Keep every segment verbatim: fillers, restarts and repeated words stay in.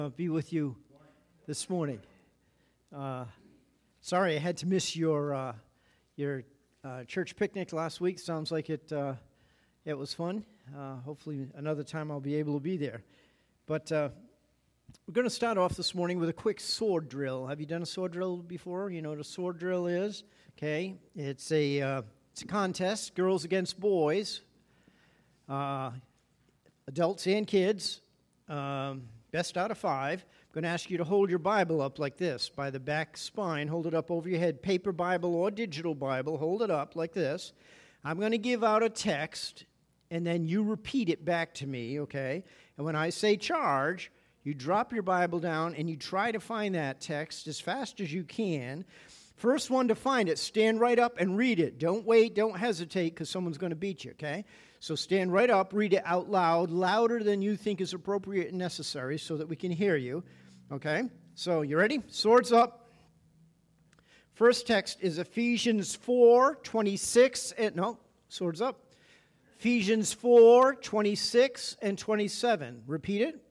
Uh, be with you this morning. Uh, sorry, I had to miss your uh, your uh, church picnic last week. Sounds like it uh, it was fun. Uh, hopefully, another time I'll be able to be there. But uh, we're going to start off this morning with a quick sword drill. Have you done a sword drill before? You know what a sword drill is? Okay, it's a uh, it's a contest, girls against boys, uh, adults and kids. Um, Best out of five. I'm going to ask you to hold your Bible up like this, by the back spine. Hold it up over your head. Paper Bible or digital Bible. Hold it up like this. I'm going to give out a text, and then you repeat it back to me, okay? And when I say charge, you drop your Bible down, and you try to find that text as fast as you can. First one to find it, stand right up and read it. Don't wait, don't hesitate, because someone's going to beat you, okay? So stand right up, read it out loud, louder than you think is appropriate and necessary so that we can hear you, okay? So you ready? Swords up. First text is Ephesians four, twenty-six, and no, swords up. Ephesians four, twenty-six and twenty-seven. Repeat it.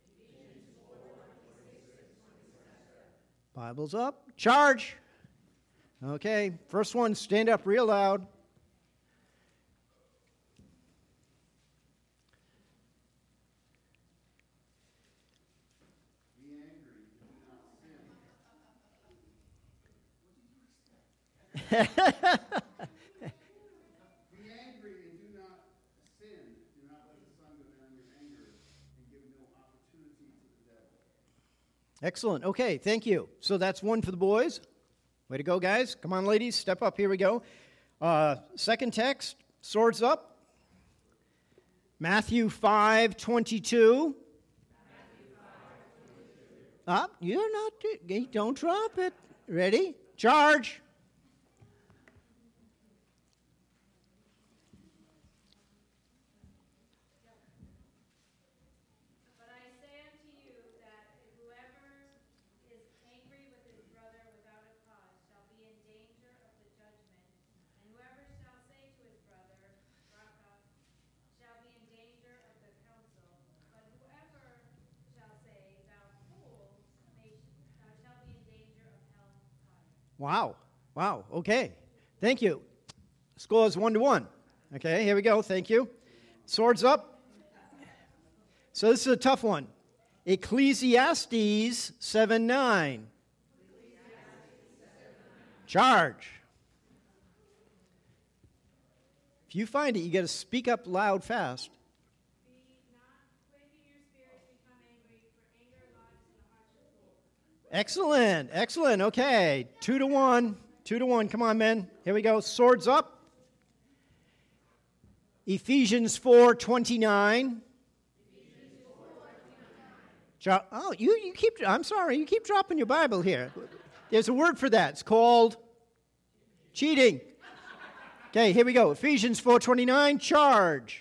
Bible's up. Charge. Okay, first one, stand up real loud. Be angry, do not sin. Do not let the sun go down your anger and give no opportunity to the devil. Excellent. Okay, thank you. So that's one for the boys. Way to go, guys. Come on, ladies. Step up. Here we go. Uh, second text, swords up. Matthew five twenty-two. Up. Ah, you're not. Don't drop it. Ready? Charge. Wow. Wow. Okay. Thank you. Score is one to one. Okay, here we go. Thank you. Swords up. So this is a tough one. Ecclesiastes seven nine. Charge. If you find it, you got to speak up loud fast. Excellent, excellent. Okay, two to one, two to one. Come on, men. Here we go. Swords up. Ephesians four twenty-nine. Oh, you you keep. I'm sorry. You keep dropping your Bible here. There's a word for that. It's called cheating. Okay, here we go. Ephesians four twenty-nine. Charge.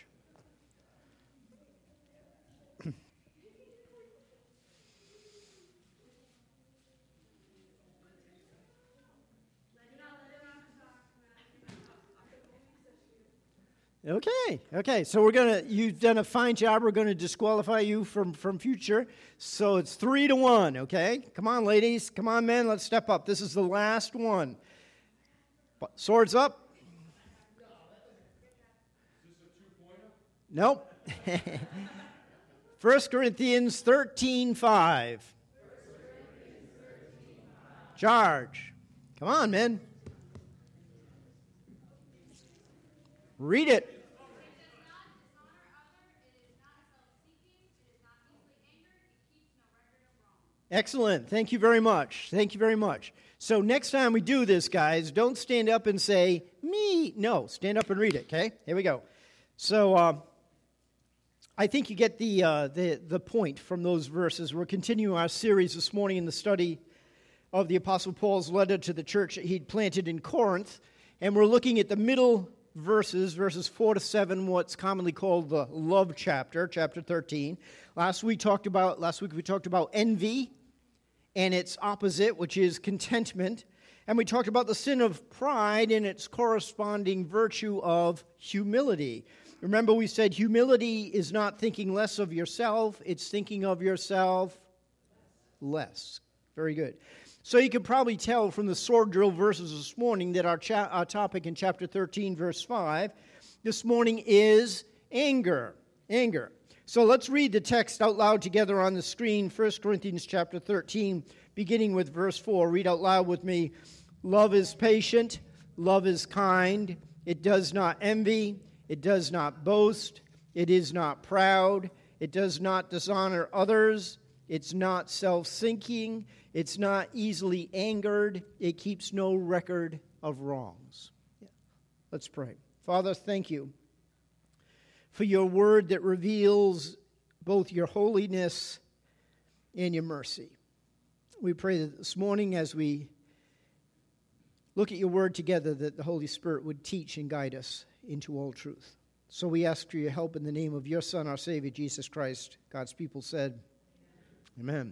Okay, okay, so we're going to, you've done a fine job. We're going to disqualify you from, from future. So it's three to one, okay? Come on, ladies. Come on, men. Let's step up. This is the last one. Swords up. Is this a two-pointer? Nope. First Corinthians thirteen five. Charge. Come on, men. Read it. Excellent. Thank you very much. Thank you very much. So next time we do this, guys, don't stand up and say, me. No, stand up and read it, okay? Here we go. So uh, I think you get the, uh, the, the point from those verses. We're continuing our series this morning in the study of the Apostle Paul's letter to the church that he'd planted in Corinth. And we're looking at the middle verses, verses four to seven, what's commonly called the love chapter, chapter thirteen. Last week talked about last week we talked about envy and its opposite, which is contentment. And we talked about the sin of pride and its corresponding virtue of humility. Remember, we said humility is not thinking less of yourself, it's thinking of yourself less. Very good. So you can probably tell from the sword drill verses this morning that our, cha- our topic in chapter thirteen, verse five, this morning is anger. Anger. So let's read the text out loud together on the screen. First Corinthians chapter thirteen, beginning with verse four. Read out loud with me. Love is patient. Love is kind. It does not envy. It does not boast. It is not proud. It does not dishonor others. It's not self-seeking. It's not easily angered. It keeps no record of wrongs. Yeah. Let's pray. Father, thank you for your word that reveals both your holiness and your mercy. We pray that this morning as we look at your word together, that the Holy Spirit would teach and guide us into all truth. So we ask for your help in the name of your Son, our Savior, Jesus Christ. God's people said, Amen.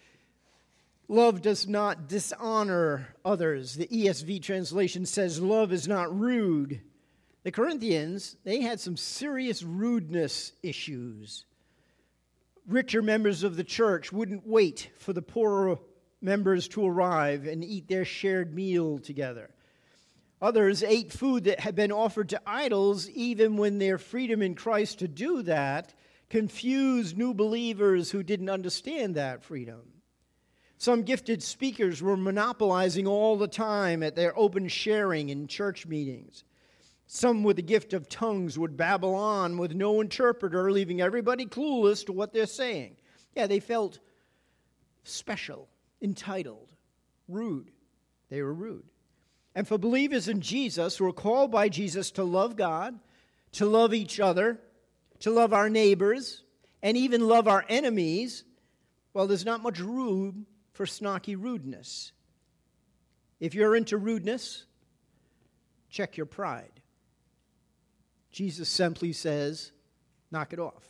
Love does not dishonor others. The E S V translation says love is not rude. The Corinthians, they had some serious rudeness issues. Richer members of the church wouldn't wait for the poorer members to arrive and eat their shared meal together. Others ate food that had been offered to idols, even when their freedom in Christ to do that confused new believers who didn't understand that freedom. Some gifted speakers were monopolizing all the time at their open sharing in church meetings. Some with the gift of tongues would babble on with no interpreter, leaving everybody clueless to what they're saying. Yeah, they felt special, entitled, rude. They were rude. And for believers in Jesus who are called by Jesus to love God, to love each other, to love our neighbors, and even love our enemies, well, there's not much room for snarky rudeness. If you're into rudeness, check your pride. Jesus simply says, knock it off.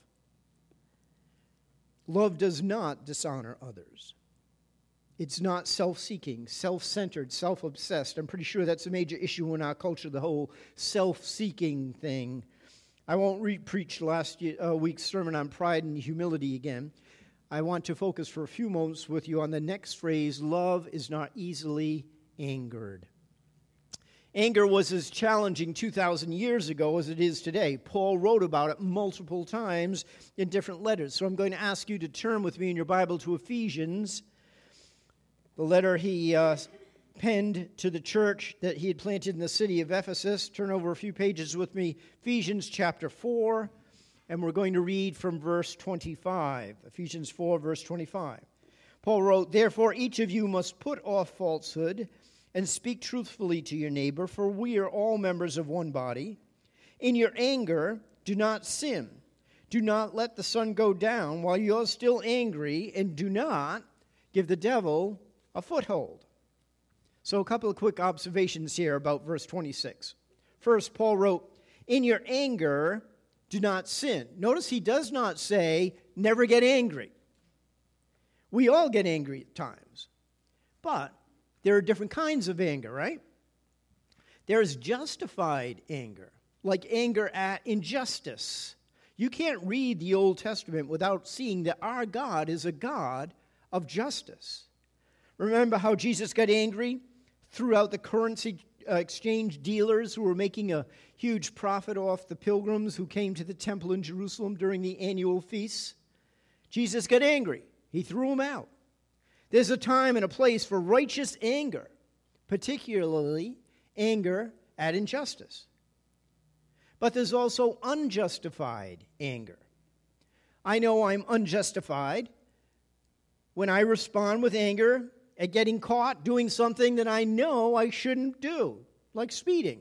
Love does not dishonor others. It's not self-seeking, self-centered, self-obsessed. I'm pretty sure that's a major issue in our culture, the whole self-seeking thing. I won't re-preach last year, uh, week's sermon on pride and humility again. I want to focus for a few moments with you on the next phrase, love is not easily angered. Anger was as challenging two thousand years ago as it is today. Paul wrote about it multiple times in different letters. So I'm going to ask you to turn with me in your Bible to Ephesians, the letter he uh, penned to the church that he had planted in the city of Ephesus. Turn over a few pages with me, Ephesians chapter four, and we're going to read from verse twenty-five. Ephesians four, verse twenty-five. Paul wrote, "Therefore each of you must put off falsehood and speak truthfully to your neighbor, for we are all members of one body. In your anger, do not sin. Do not let the sun go down while you're still angry, and do not give the devil a foothold." So a couple of quick observations here about verse twenty-six. First, Paul wrote, "In your anger, do not sin." Notice he does not say, never get angry. We all get angry at times. But there are different kinds of anger, right? There's justified anger, like anger at injustice. You can't read the Old Testament without seeing that our God is a God of justice. Remember how Jesus got angry throughout the currency uh, exchange dealers who were making a huge profit off the pilgrims who came to the temple in Jerusalem during the annual feasts? Jesus got angry. He threw them out. There's a time and a place for righteous anger, particularly anger at injustice. But there's also unjustified anger. I know I'm unjustified when I respond with anger at getting caught doing something that I know I shouldn't do, like speeding.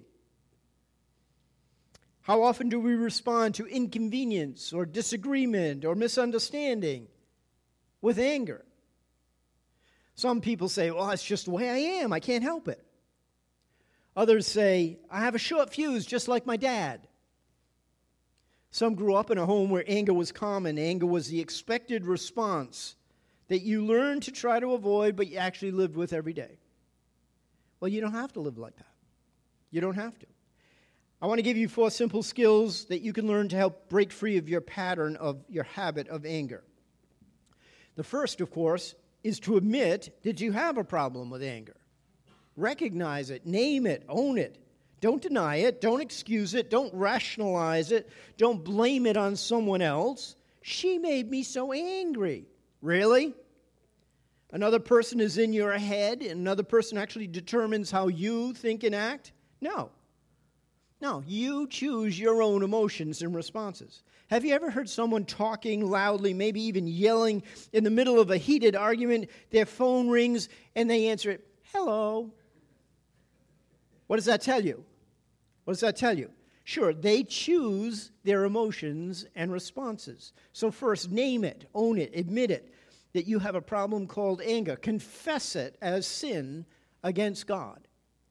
How often do we respond to inconvenience or disagreement or misunderstanding with anger? Some people say, well, it's just the way I am. I can't help it. Others say, I have a short fuse just like my dad. Some grew up in a home where anger was common. Anger was the expected response that you learned to try to avoid, but you actually lived with every day. Well, you don't have to live like that. You don't have to. I want to give you four simple skills that you can learn to help break free of your pattern of your habit of anger. The first, of course, is to admit that you have a problem with anger. Recognize it, name it, own it. Don't deny it, don't excuse it, don't rationalize it, don't blame it on someone else. She made me so angry. Really? Another person is in your head, and another person actually determines how you think and act? No. No, you choose your own emotions and responses. Have you ever heard someone talking loudly, maybe even yelling in the middle of a heated argument? Their phone rings, and they answer it, hello. What does that tell you? What does that tell you? Sure, they choose their emotions and responses. So first, name it, own it, admit it, that you have a problem called anger. Confess it as sin against God.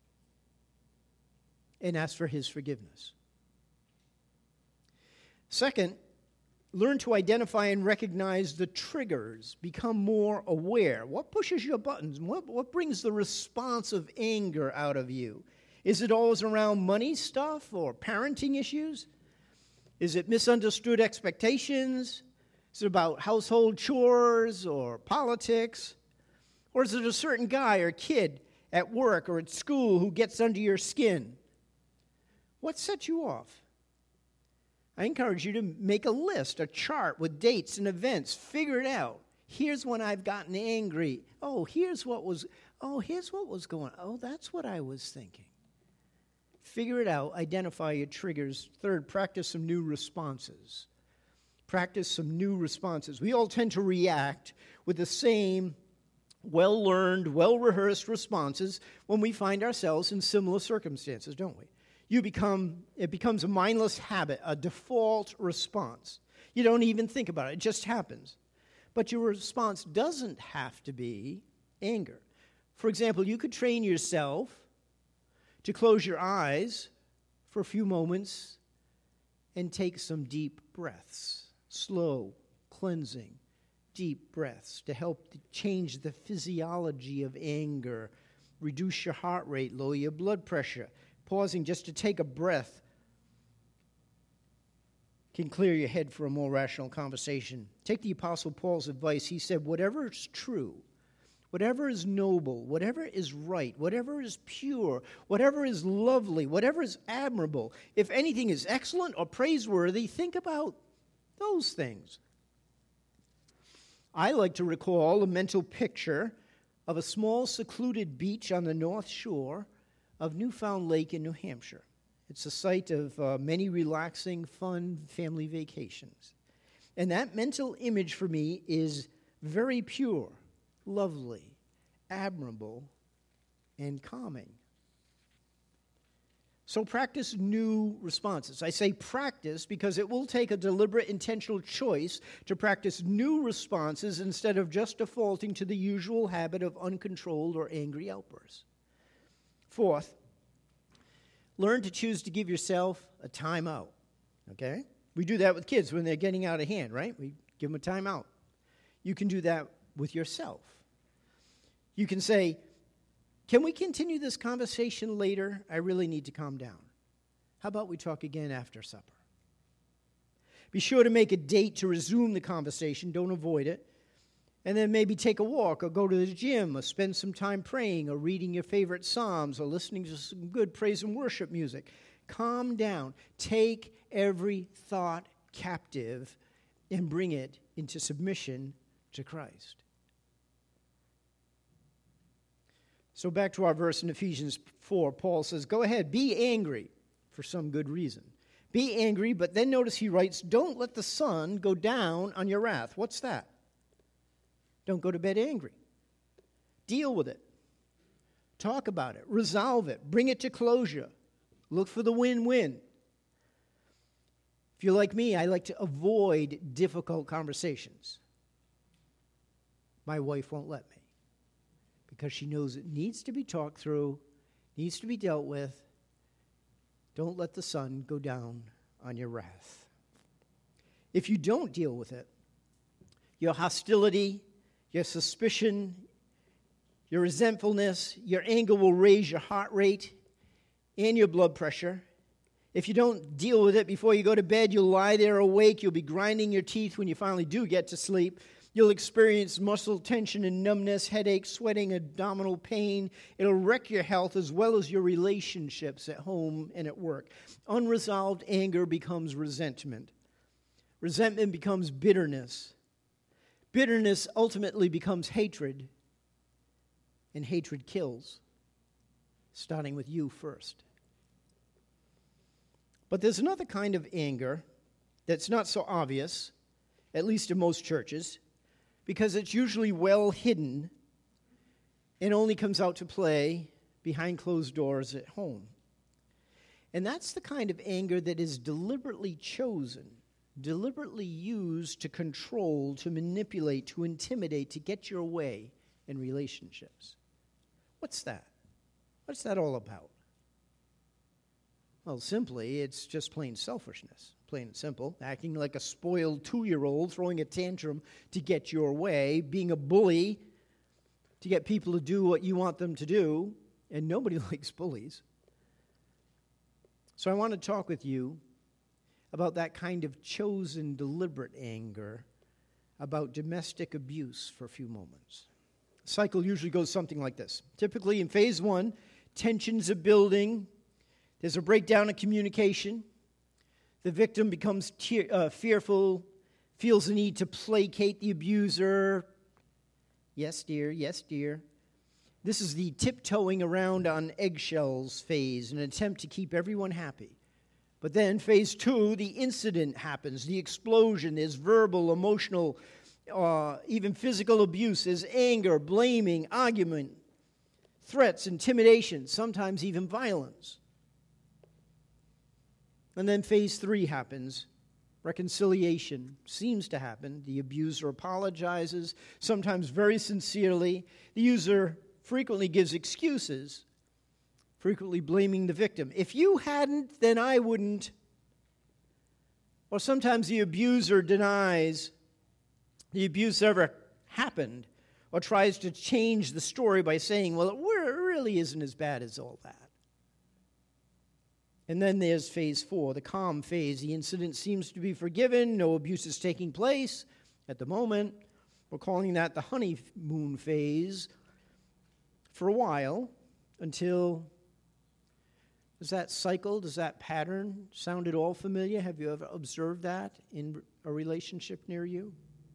And ask for his forgiveness. Second, learn to identify and recognize the triggers. Become more aware. What pushes your buttons? What, what brings the response of anger out of you? Is it always around money stuff or parenting issues? Is it misunderstood expectations? Is it about household chores or politics? Or is it a certain guy or kid at work or at school who gets under your skin? What sets you off? I encourage you to make a list, a chart with dates and events. Figure it out. Here's when I've gotten angry. Oh, here's what was, oh, here's what was going on. Oh, that's what I was thinking. Figure it out. Identify your triggers. Third, practice some new responses. Practice some new responses. We all tend to react with the same well-learned, well-rehearsed responses when we find ourselves in similar circumstances, don't we? You become, it becomes a mindless habit, a default response. You don't even think about it. It just happens. But your response doesn't have to be anger. For example, you could train yourself to close your eyes for a few moments and take some deep breaths. Slow, cleansing, deep breaths to help to change the physiology of anger, reduce your heart rate, lower your blood pressure. Pausing just to take a breath can clear your head for a more rational conversation. Take the Apostle Paul's advice. He said, whatever is true, whatever is noble, whatever is right, whatever is pure, whatever is lovely, whatever is admirable, if anything is excellent or praiseworthy, think about those things. I like to recall a mental picture of a small secluded beach on the North Shore of Newfound Lake in New Hampshire. It's a site of uh, many relaxing, fun family vacations. And that mental image for me is very pure, lovely, admirable, and calming. So practice new responses. I say practice because it will take a deliberate, intentional choice to practice new responses instead of just defaulting to the usual habit of uncontrolled or angry outbursts. Fourth, learn to choose to give yourself a timeout, okay? We do that with kids when they're getting out of hand, right? We give them a timeout. You can do that with yourself. You can say, can we continue this conversation later? I really need to calm down. How about we talk again after supper? Be sure to make a date to resume the conversation. Don't avoid it. And then maybe take a walk or go to the gym or spend some time praying or reading your favorite psalms or listening to some good praise and worship music. Calm down. Take every thought captive and bring it into submission to Christ. So back to our verse in Ephesians four, Paul says, go ahead, be angry for some good reason. Be angry, but then notice he writes, don't let the sun go down on your wrath. What's that? Don't go to bed angry. Deal with it. Talk about it. Resolve it. Bring it to closure. Look for the win-win. If you're like me, I like to avoid difficult conversations. My wife won't let me because she knows it needs to be talked through, needs to be dealt with. Don't let the sun go down on your wrath. If you don't deal with it, your hostility, your suspicion, your resentfulness, your anger will raise your heart rate and your blood pressure. If you don't deal with it before you go to bed, you'll lie there awake. You'll be grinding your teeth when you finally do get to sleep. You'll experience muscle tension and numbness, headache, sweating, abdominal pain. It'll wreck your health as well as your relationships at home and at work. Unresolved anger becomes resentment. Resentment becomes bitterness. Bitterness ultimately becomes hatred. And hatred kills, starting with you first. But there's another kind of anger that's not so obvious, at least in most churches, because it's usually well hidden and only comes out to play behind closed doors at home. And that's the kind of anger that is deliberately chosen, deliberately used to control, to manipulate, to intimidate, to get your way in relationships. What's that? What's that all about? Well, simply, it's just plain selfishness. Plain and simple, acting like a spoiled two-year-old, throwing a tantrum to get your way, being a bully to get people to do what you want them to do, and nobody likes bullies. So I want to talk with you about that kind of chosen, deliberate anger, about domestic abuse for a few moments. The cycle usually goes something like this. Typically in phase one, tensions are building, there's a breakdown in communication. The victim becomes te- uh, fearful, feels the need to placate the abuser. Yes, dear, yes, dear. This is the tiptoeing around on eggshells phase, an attempt to keep everyone happy. But then phase two, the incident happens, the explosion. There's verbal, emotional, uh, even physical abuse. There's anger, blaming, argument, threats, intimidation, sometimes even violence. And then phase three happens. Reconciliation seems to happen. The abuser apologizes, sometimes very sincerely. The user frequently gives excuses, frequently blaming the victim. If you hadn't, then I wouldn't. Or sometimes the abuser denies the abuse ever happened, or tries to change the story by saying, well, it really isn't as bad as all that. And then there's phase four, the calm phase. The incident seems to be forgiven. No abuse is taking place at the moment. We're calling that the honeymoon phase for a while until, does that cycle, does that pattern sound at all familiar? Have you ever observed that in a relationship near you?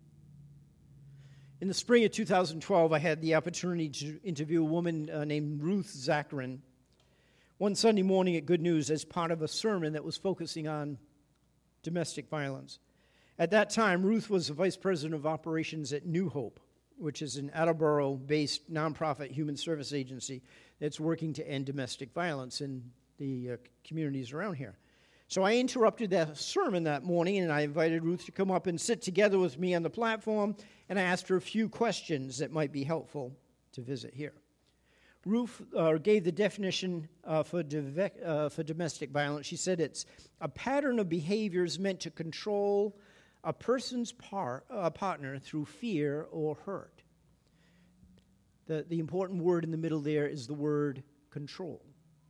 In the spring of two thousand twelve, I had the opportunity to interview a woman uh, named Ruth Zachrin one Sunday morning at Good News as part of a sermon that was focusing on domestic violence. At that time, Ruth was the vice president of operations at New Hope, which is an Attleboro-based nonprofit human service agency that's working to end domestic violence in the uh, communities around here. So I interrupted that sermon that morning, and I invited Ruth to come up and sit together with me on the platform, and I asked her a few questions that might be helpful to visit here. Ruth uh, gave the definition uh, for, dive- uh, for domestic violence. She said it's a pattern of behaviors meant to control a person's par- uh, partner through fear or hurt. The, the important word in the middle there is the word control.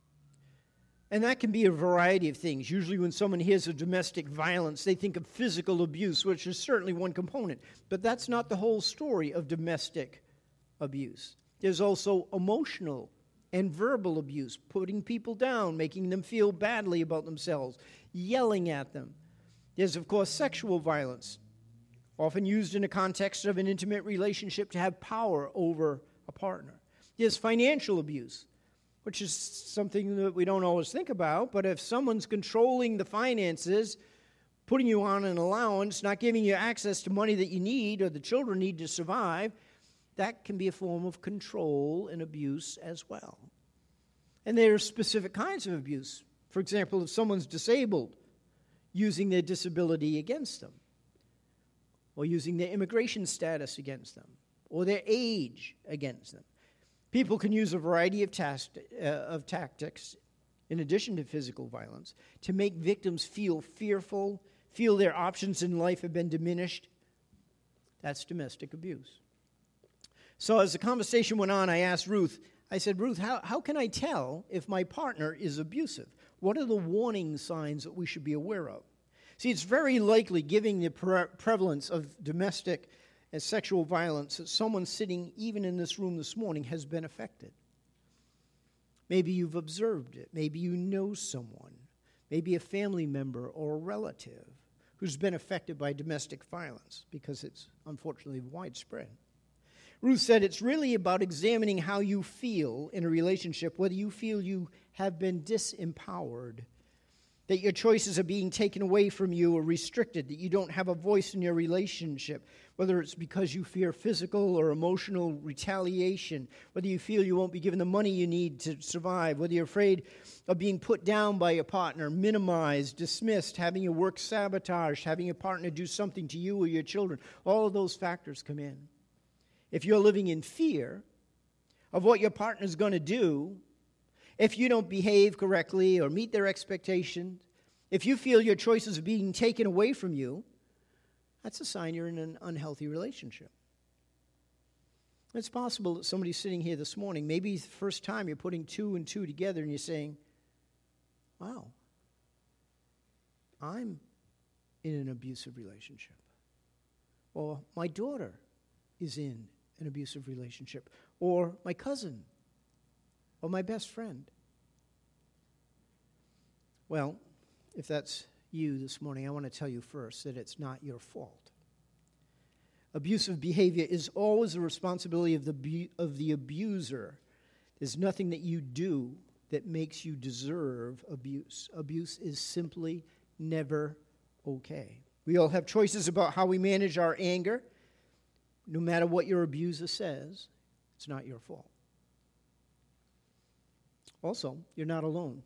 And that can be a variety of things. Usually when someone hears of domestic violence, they think of physical abuse, which is certainly one component. But that's not the whole story of domestic abuse. There's also emotional and verbal abuse, putting people down, making them feel badly about themselves, yelling at them. There's, of course, sexual violence, often used in the context of an intimate relationship to have power over a partner. There's financial abuse, which is something that we don't always think about, but if someone's controlling the finances, putting you on an allowance, not giving you access to money that you need or the children need to survive, that can be a form of control and abuse as well. And there are specific kinds of abuse. For example, if someone's disabled, using their disability against them, or using their immigration status against them, or their age against them. People can use a variety of, tas- uh, of tactics, in addition to physical violence, to make victims feel fearful, feel their options in life have been diminished. That's domestic abuse. So as the conversation went on, I asked Ruth, I said, Ruth, how, how can I tell if my partner is abusive? What are the warning signs that we should be aware of? See, it's very likely, given the pre- prevalence of domestic and sexual violence that someone sitting even in this room this morning has been affected. Maybe you've observed it. Maybe you know someone, maybe a family member or a relative who's been affected by domestic violence because it's unfortunately widespread. Ruth said it's really about examining how you feel in a relationship, whether you feel you have been disempowered, that your choices are being taken away from you or restricted, that you don't have a voice in your relationship, whether it's because you fear physical or emotional retaliation, whether you feel you won't be given the money you need to survive, whether you're afraid of being put down by your partner, minimized, dismissed, having your work sabotaged, having your partner do something to you or your children. All of those factors come in. If you're living in fear of what your partner's going to do, if you don't behave correctly or meet their expectations, if you feel your choices are being taken away from you, that's a sign you're in an unhealthy relationship. It's possible that somebody's sitting here this morning, maybe it's the first time you're putting two and two together and you're saying, wow, I'm in an abusive relationship. Or my daughter is in an abusive relationship. Or my cousin. Or my best friend. Well, if that's you this morning, I want to tell you first that it's not your fault. Abusive behavior is always the responsibility of the bu- of the abuser. There's nothing that you do that makes you deserve abuse. Abuse is simply never okay. We all have choices about how we manage our anger. No matter what your abuser says, it's not your fault. Also, you're not alone.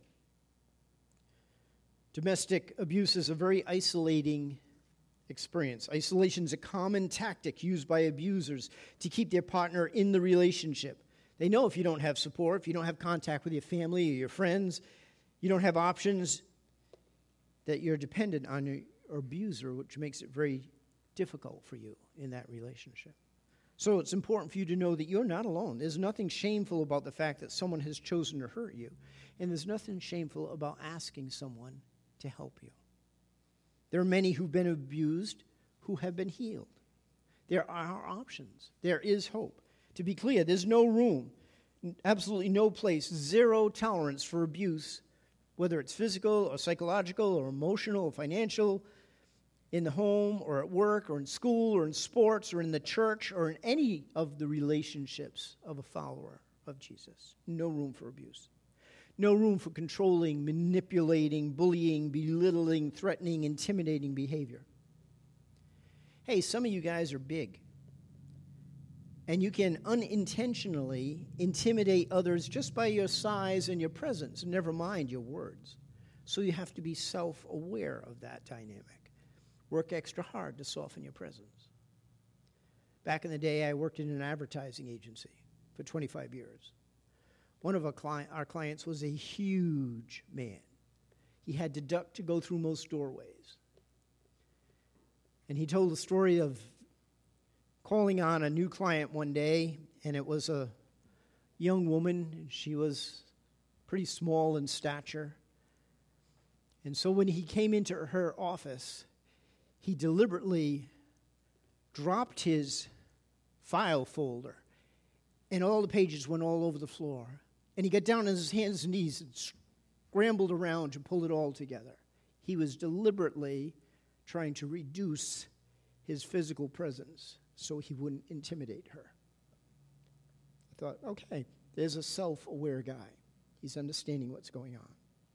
Domestic abuse is a very isolating experience. Isolation is a common tactic used by abusers to keep their partner in the relationship. They know if you don't have support, if you don't have contact with your family or your friends, you don't have options, that you're dependent on your abuser, which makes it very difficult for you in that relationship. So it's important for you to know that you're not alone. There's nothing shameful about the fact that someone has chosen to hurt you. And there's nothing shameful about asking someone to help you. There are many who've been abused who have been healed. There are options. There is hope. To be clear, there's no room, absolutely no place, zero tolerance for abuse, whether it's physical or psychological or emotional or financial, in the home or at work or in school or in sports or in the church or in any of the relationships of a follower of Jesus. No room for abuse. No room for controlling, manipulating, bullying, belittling, threatening, intimidating behavior. Hey, some of you guys are big. And you can unintentionally intimidate others just by your size and your presence, never mind your words. So you have to be self-aware of that dynamic. Work extra hard to soften your presence. Back in the day, I worked in an advertising agency for twenty-five years. One of our, client, our clients was a huge man. He had to duck to go through most doorways. And he told the story of calling on a new client one day, and it was a young woman. She was pretty small in stature. And so when he came into her office, he deliberately dropped his file folder, and all the pages went all over the floor. And he got down on his hands and knees and scrambled around to pull it all together. He was deliberately trying to reduce his physical presence so he wouldn't intimidate her. I thought, okay, there's a self-aware guy. He's understanding what's going on.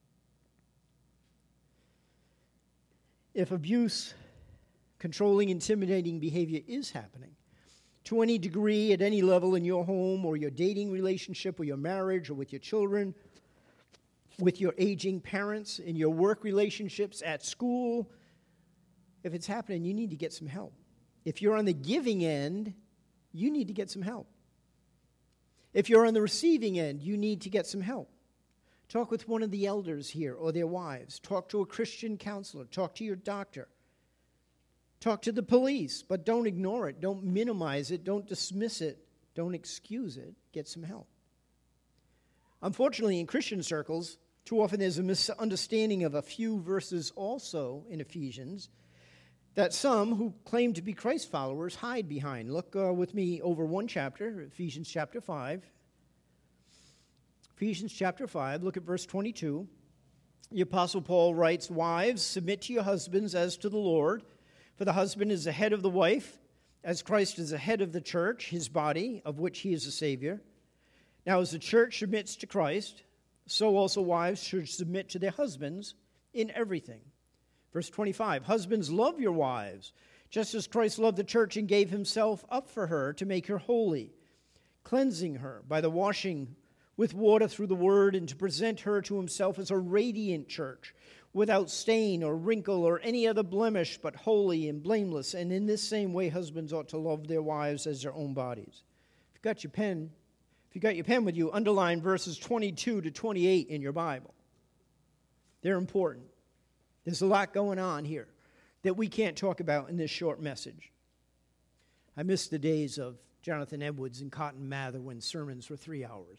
If abuse, controlling, intimidating behavior is happening, to any degree, at any level in your home or your dating relationship or your marriage or with your children, with your aging parents, in your work relationships, at school, if it's happening, you need to get some help. If you're on the giving end, you need to get some help. If you're on the receiving end, you need to get some help. Talk with one of the elders here or their wives. Talk to a Christian counselor. Talk to your doctor. Talk to the police, but don't ignore it. Don't minimize it. Don't dismiss it. Don't excuse it. Get some help. Unfortunately, in Christian circles, too often there's a misunderstanding of a few verses also in Ephesians that some who claim to be Christ followers hide behind. Look uh, with me over one chapter, Ephesians chapter five. Ephesians chapter five, look at verse twenty-two. The Apostle Paul writes, "Wives, submit to your husbands as to the Lord, for the husband is the head of the wife, as Christ is the head of the church, his body, of which he is the Savior. Now as the church submits to Christ, so also wives should submit to their husbands in everything." Verse twenty-five, "Husbands, love your wives, just as Christ loved the church and gave himself up for her to make her holy, cleansing her by the washing with water through the word, and to present her to himself as a radiant church, without stain or wrinkle or any other blemish, but holy and blameless. And in this same way, husbands ought to love their wives as their own bodies." If you've got your pen, if you've got your pen with you, underline verses twenty-two to twenty-eight in your Bible. They're important. There's a lot going on here that we can't talk about in this short message. I miss the days of Jonathan Edwards and Cotton Mather when sermons were three hours.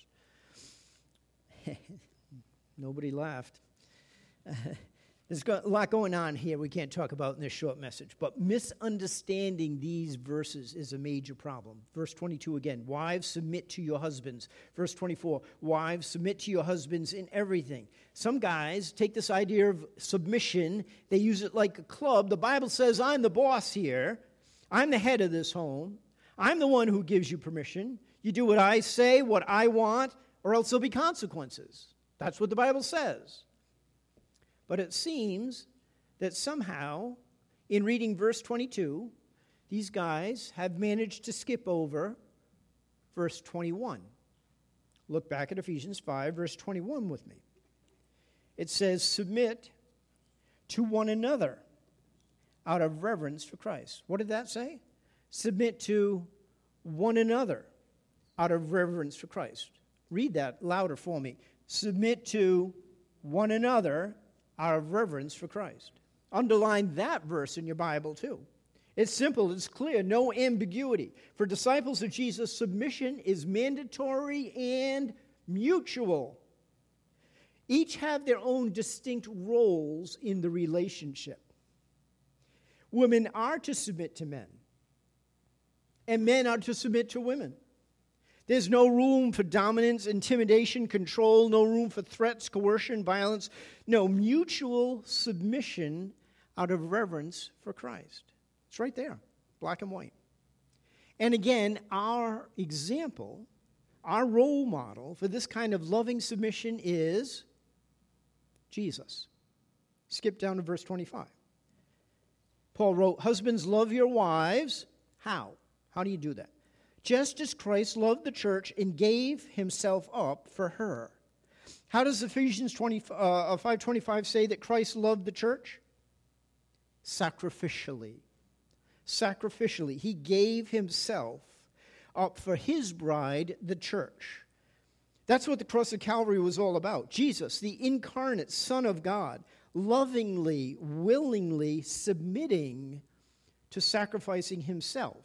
Nobody laughed. Uh, there's a lot going on here we can't talk about in this short message. But misunderstanding these verses is a major problem. Verse twenty-two again, "Wives, submit to your husbands." Verse twenty-four, "Wives, submit to your husbands in everything." Some guys take this idea of submission, they use it like a club. The Bible says, I'm the boss here. I'm the head of this home. I'm the one who gives you permission. You do what I say, what I want, or else there'll be consequences. That's what the Bible says. But it seems that somehow, in reading verse twenty-two, these guys have managed to skip over verse twenty-one. Look back at Ephesians five, verse twenty-one with me. It says, "Submit to one another out of reverence for Christ." What did that say? Submit to one another out of reverence for Christ. Read that louder for me. Submit to one another out of reverence for Christ. Underline that verse in your Bible too. It's simple, it's clear, no ambiguity. For disciples of Jesus, submission is mandatory and mutual. Each have their own distinct roles in the relationship. Women are to submit to men, and men are to submit to women. There's no room for dominance, intimidation, control, no room for threats, coercion, violence. No, mutual submission out of reverence for Christ. It's right there, black and white. And again, our example, our role model for this kind of loving submission is Jesus. Skip down to verse twenty-five. Paul wrote, "Husbands, love your wives." How? How do you do that? "Just as Christ loved the church and gave himself up for her." How does Ephesians five twenty-five say that Christ loved the church? Sacrificially. Sacrificially. He gave himself up for his bride, the church. That's what the cross of Calvary was all about. Jesus, the incarnate Son of God, lovingly, willingly submitting to sacrificing himself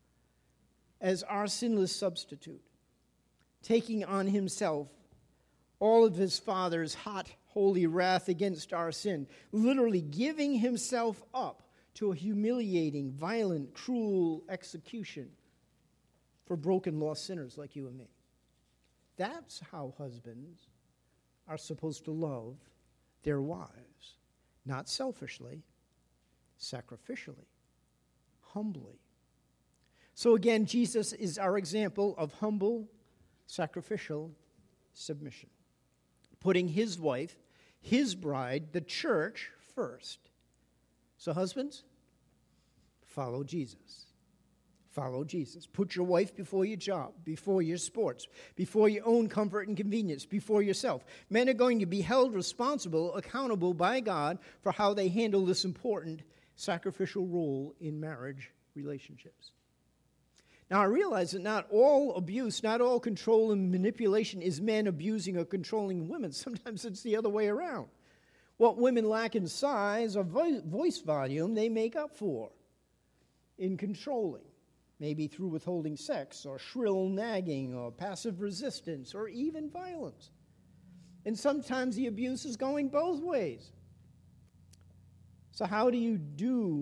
as our sinless substitute, taking on himself all of his Father's hot, holy wrath against our sin, literally giving himself up to a humiliating, violent, cruel execution for broken, lost sinners like you and me. That's how husbands are supposed to love their wives, not selfishly, sacrificially, humbly. So again, Jesus is our example of humble, sacrificial submission, putting his wife, his bride, the church, first. So husbands, follow Jesus. Follow Jesus. Put your wife before your job, before your sports, before your own comfort and convenience, before yourself. Men are going to be held responsible, accountable by God for how they handle this important sacrificial role in marriage relationships. Now, I realize that not all abuse, not all control and manipulation is men abusing or controlling women. Sometimes it's the other way around. What women lack in size or vo- voice volume, they make up for in controlling, maybe through withholding sex or shrill nagging or passive resistance or even violence. And sometimes the abuse is going both ways. So how do you do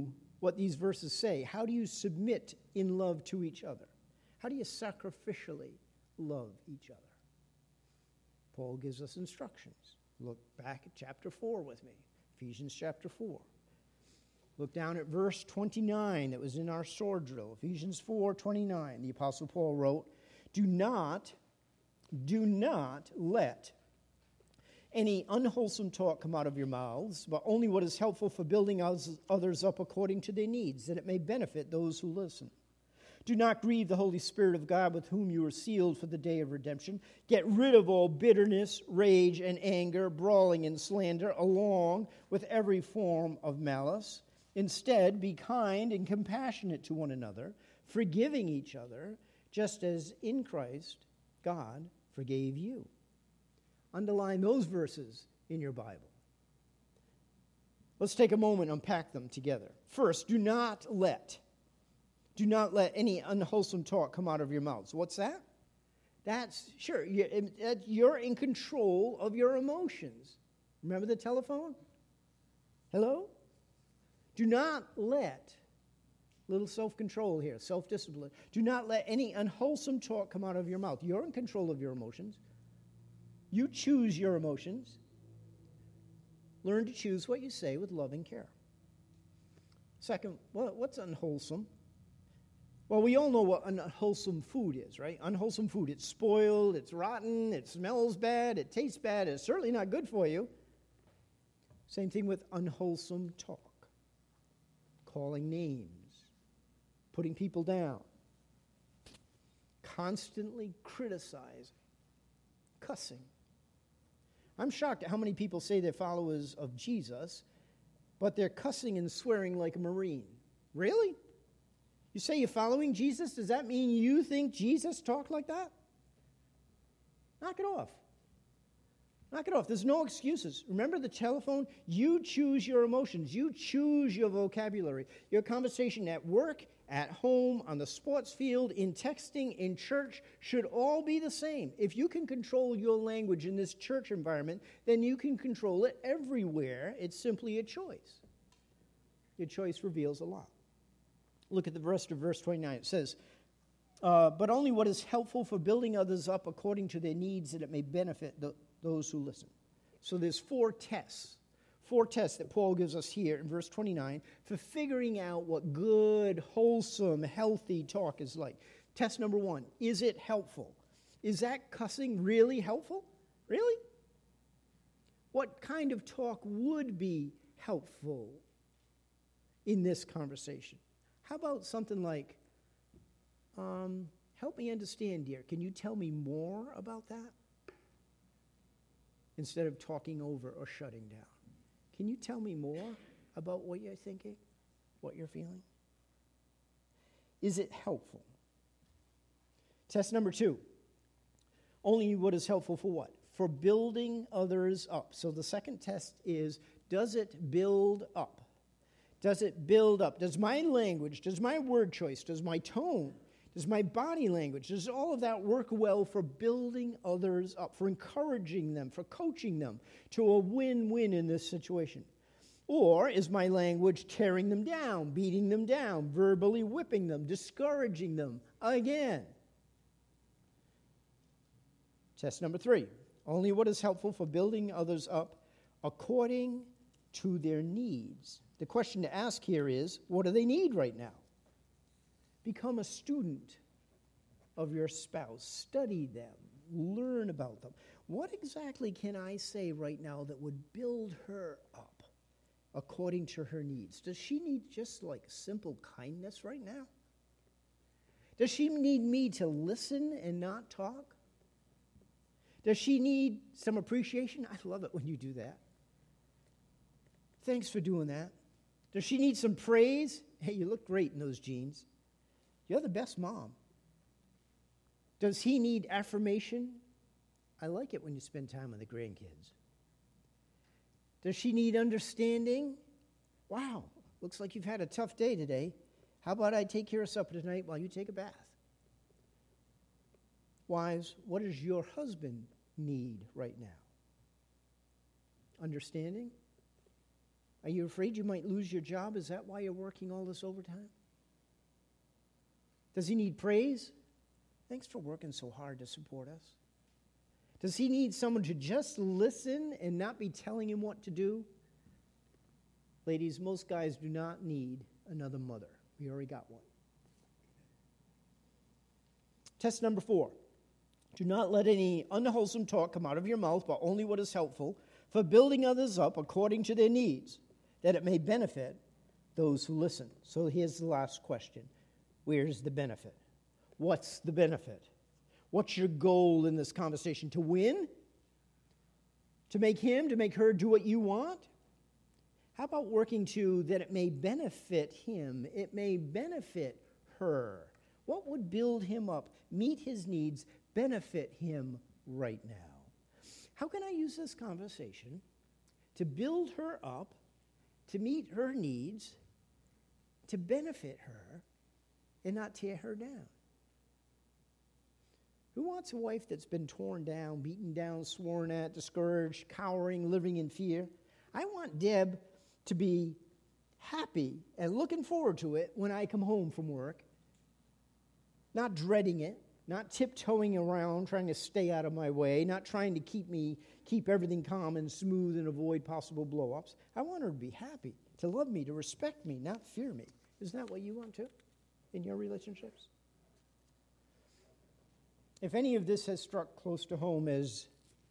what these verses say. How do you submit in love to each other? How do you sacrificially love each other? Paul gives us instructions. Look back at chapter four with me, Ephesians chapter four. Look down at verse twenty-nine that was in our sword drill, Ephesians four twenty-nine. The Apostle Paul wrote, Do not, do not let any unwholesome talk come out of your mouths, but only what is helpful for building others up according to their needs, that it may benefit those who listen. Do not grieve the Holy Spirit of God with whom you are sealed for the day of redemption. Get rid of all bitterness, rage, and anger, brawling and slander, along with every form of malice. Instead, be kind and compassionate to one another, forgiving each other, just as in Christ God forgave you. Underline those verses in your Bible. Let's take a moment and unpack them together. First, do not let, do not let any unwholesome talk come out of your mouths. What's that? That's, sure, you're in control of your emotions. Remember the telephone? Hello? Do not let, little self-control here, self-discipline. Do not let any unwholesome talk come out of your mouth. You're in control of your emotions. You choose your emotions. Learn to choose what you say with love and care. Second, what's unwholesome? Well, we all know what unwholesome food is, right? Unwholesome food. It's spoiled, it's rotten, it smells bad, it tastes bad, it's certainly not good for you. Same thing with unwholesome talk. Calling names, putting people down, constantly criticizing, cussing. I'm shocked at how many people say they're followers of Jesus, but they're cussing and swearing like a Marine. Really? You say you're following Jesus? Does that mean you think Jesus talked like that? Knock it off. Knock it off. There's no excuses. Remember the telephone? You choose your emotions. You choose your vocabulary. Your conversation at work, at home, on the sports field, in texting, in church, should all be the same. If you can control your language in this church environment, then you can control it everywhere. It's simply a choice. Your choice reveals a lot. Look at the rest of verse twenty-nine. It says, uh, but only what is helpful for building others up according to their needs, that it may benefit the those who listen. So there's four tests, four tests that Paul gives us here in verse twenty-nine for figuring out what good, wholesome, healthy talk is like. Test number one, is it helpful? Is that cussing really helpful? Really? What kind of talk would be helpful in this conversation? How about something like, um, help me understand, dear. Can you tell me more about that? Instead of talking over or shutting down. Can you tell me more about what you're thinking, what you're feeling? Is it helpful? Test number two. Only what is helpful for what? For building others up. So the second test is, does it build up? Does it build up? Does my language, does my word choice, does my tone, does my body language, does all of that work well for building others up, for encouraging them, for coaching them to a win-win in this situation? Or is my language tearing them down, beating them down, verbally whipping them, discouraging them again? Test number three. Only what is helpful for building others up according to their needs. The question to ask here is, what do they need right now? Become a student of your spouse. Study them. Learn about them. What exactly can I say right now that would build her up according to her needs? Does she need just like simple kindness right now? Does she need me to listen and not talk? Does she need some appreciation? I love it when you do that. Thanks for doing that. Does she need some praise? Hey, you look great in those jeans. You're the best mom. Does he need affirmation? I like it when you spend time with the grandkids. Does she need understanding? Wow, looks like you've had a tough day today. How about I take care of supper tonight while you take a bath? Wives, what does your husband need right now? Understanding? Are you afraid you might lose your job? Is that why you're working all this overtime? Does he need praise? Thanks for working so hard to support us. Does he need someone to just listen and not be telling him what to do? Ladies, most guys do not need another mother. We already got one. Test number four. Do not let any unwholesome talk come out of your mouth, but only what is helpful for building others up according to their needs, that it may benefit those who listen. So here's the last question. Where's the benefit? What's the benefit? What's your goal in this conversation? To win? To make him, to make her do what you want? How about working to that it may benefit him, it may benefit her? What would build him up, meet his needs, benefit him right now? How can I use this conversation to build her up, to meet her needs, to benefit her, and not tear her down? Who wants a wife that's been torn down, beaten down, sworn at, discouraged, cowering, living in fear? I want Deb to be happy and looking forward to it when I come home from work, not dreading it, not tiptoeing around, trying to stay out of my way, not trying to keep me, keep everything calm and smooth and avoid possible blow-ups. I want her to be happy, to love me, to respect me, not fear me. Isn't that what you want to in your relationships? If any of this has struck close to home as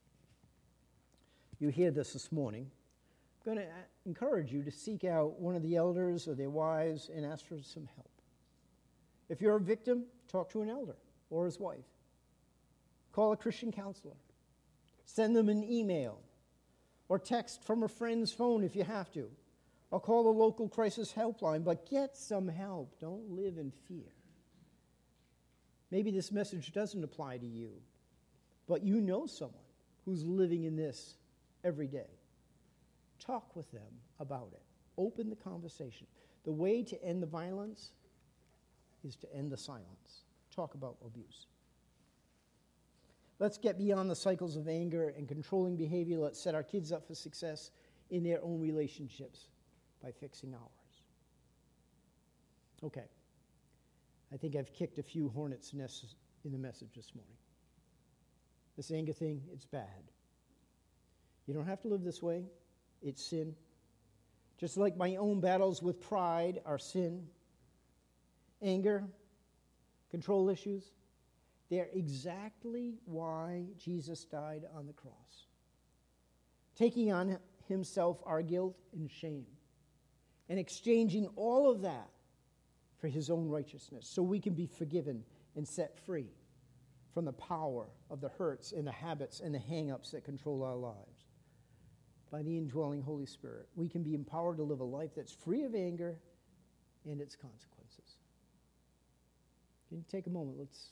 you hear this this morning, I'm going to encourage you to seek out one of the elders or their wives and ask for some help. If you're a victim, talk to an elder or his wife. Call a Christian counselor. Send them an email or text from a friend's phone if you have to. Or call the local crisis helpline, but get some help. Don't live in fear. Maybe this message doesn't apply to you, but you know someone who's living in this every day. Talk with them about it. Open the conversation. The way to end the violence is to end the silence. Talk about abuse. Let's get beyond the cycles of anger and controlling behavior. Let's set our kids up for success in their own relationships by fixing ours. Okay. I think I've kicked a few hornets' nests in the message this morning. This anger thing, it's bad. You don't have to live this way. It's sin. Just like my own battles with pride are sin. Anger, control issues, they're exactly why Jesus died on the cross. Taking on himself our guilt and shame and exchanging all of that for his own righteousness, so we can be forgiven and set free from the power of the hurts and the habits and the hang-ups that control our lives. By the indwelling Holy Spirit, we can be empowered to live a life that's free of anger and its consequences. Can you take a moment? Let's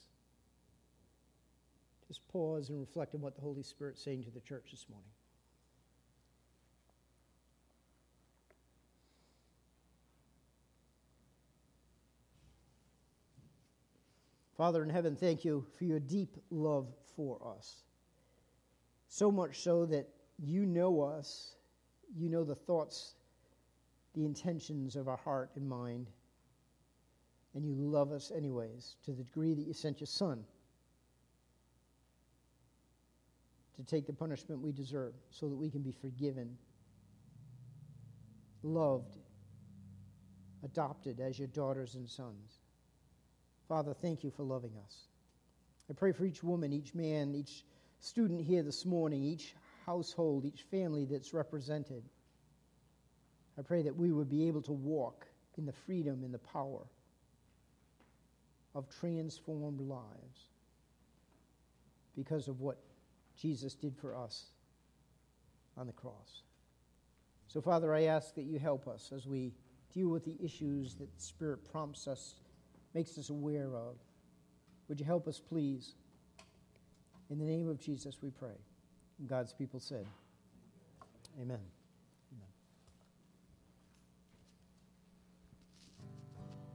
just pause and reflect on what the Holy Spirit's saying to the church this morning. Father in heaven, thank you for your deep love for us. So much so that you know us, you know the thoughts, the intentions of our heart and mind, and you love us anyways, to the degree that you sent your Son to take the punishment we deserve so that we can be forgiven, loved, adopted as your daughters and sons. Father, thank you for loving us. I pray for each woman, each man, each student here this morning, each household, each family that's represented. I pray that we would be able to walk in the freedom and the power of transformed lives because of what Jesus did for us on the cross. So, Father, I ask that you help us as we deal with the issues that the Spirit prompts us, makes us aware of. Would you help us, please? In the name of Jesus we pray. And God's people said, amen.